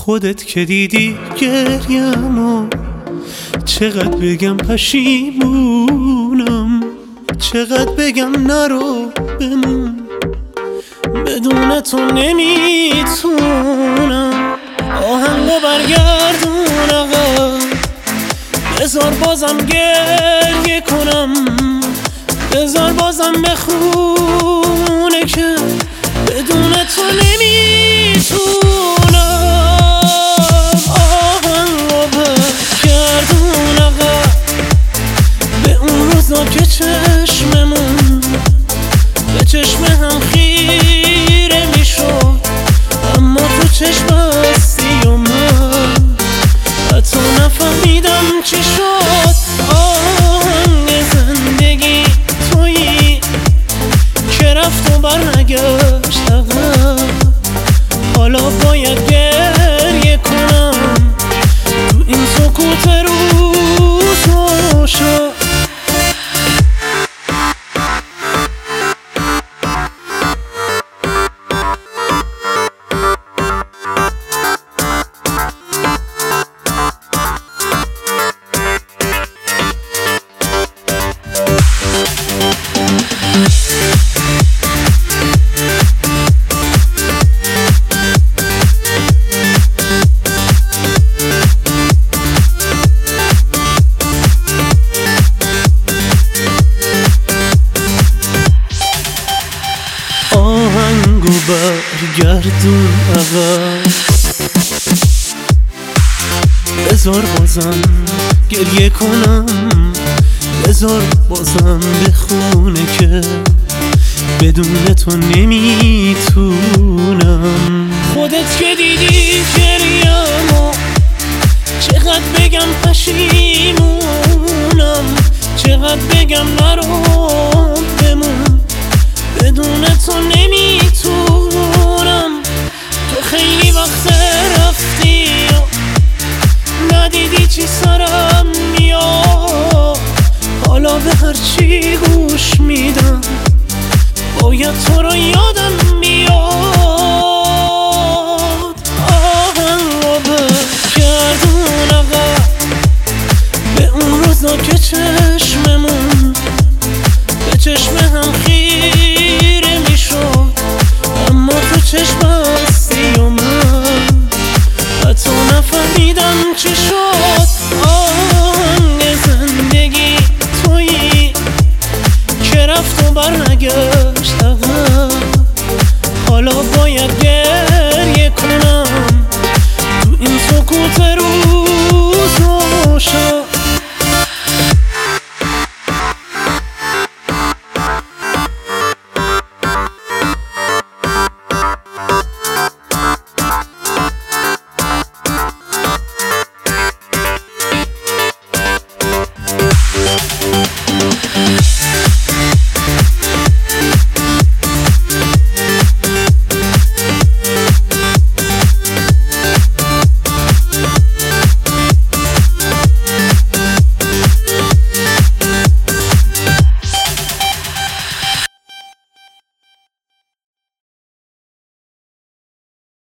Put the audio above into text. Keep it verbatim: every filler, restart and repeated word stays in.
خودت که دیدی گریمو، چقدر بگم پشیمونم، چقدر بگم نرو بمون، بدون تو نمیتونم. آهنگو برگردون آقا، بذار بازم گریه کنم، بذار بازم بخونه که بدون تو نمیتونم. آهنگو برگردون آقا، به اون روزا که چشممون به چشم هم خیره میشد، اما تو چشم بستی و من حتی نفهمیدم چی شد. آهنگ زندگی تویی که رفت و برنگشت عقب، حالا باید گریه کنم تو این سکوت روز و شب. آهنگو برگردون آقا، بذار بازم گریه کنم، بذار بازم بخونه که بدون تو نمیتونم. خودت که دیدی گریمو، چقدر بگم پشیمونم، چقدر بگم نرو بمون، بدون تو نمیتونم. تو خیلی وقت رفتی و ندیدی چی سرم میاد، حالا به هر چی گوش میدم باید تو رو یادم میاد. آهنگو برگردون آقا، به اون روزا که چشممون به چشم هم خیره میشد، اما تو چشم بستی و من حتی نفهمیدم چی شد. آهنگ زندگی تویی که رفت و برنگشت عقب، حالا باید گریه کنم تو این سکوت رو